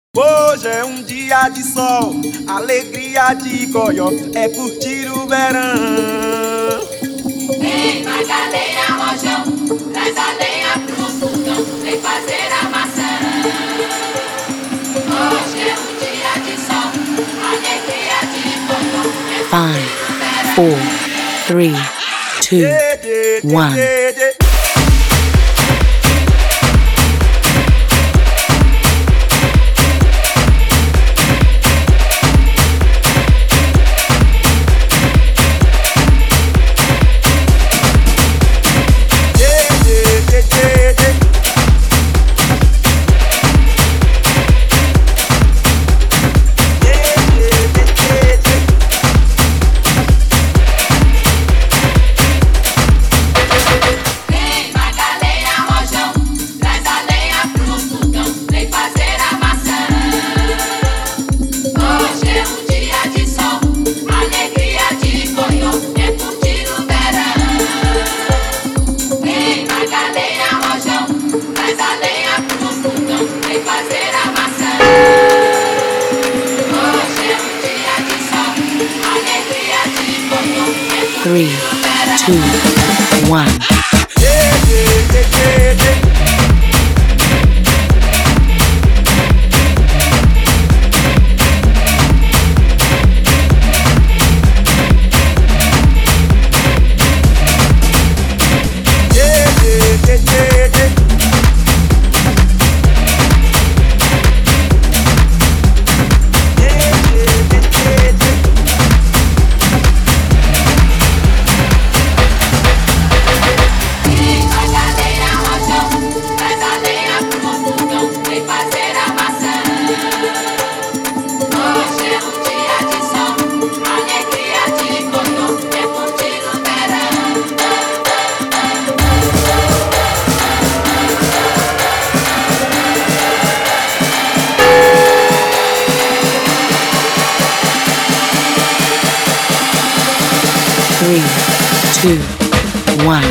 Hoje é um dia de sol, alegria de goió, é curtir o verão. Vem, Magaleia, rojão, traz a lenha pro fogão, vem fazer a maçã. Hoje é um dia de sol, alegria de goió, é curtir o verão. 5, 4, 3, 2, 1. Three, two, one. 3, 2, 1.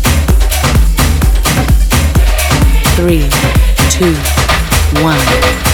Three, two, one.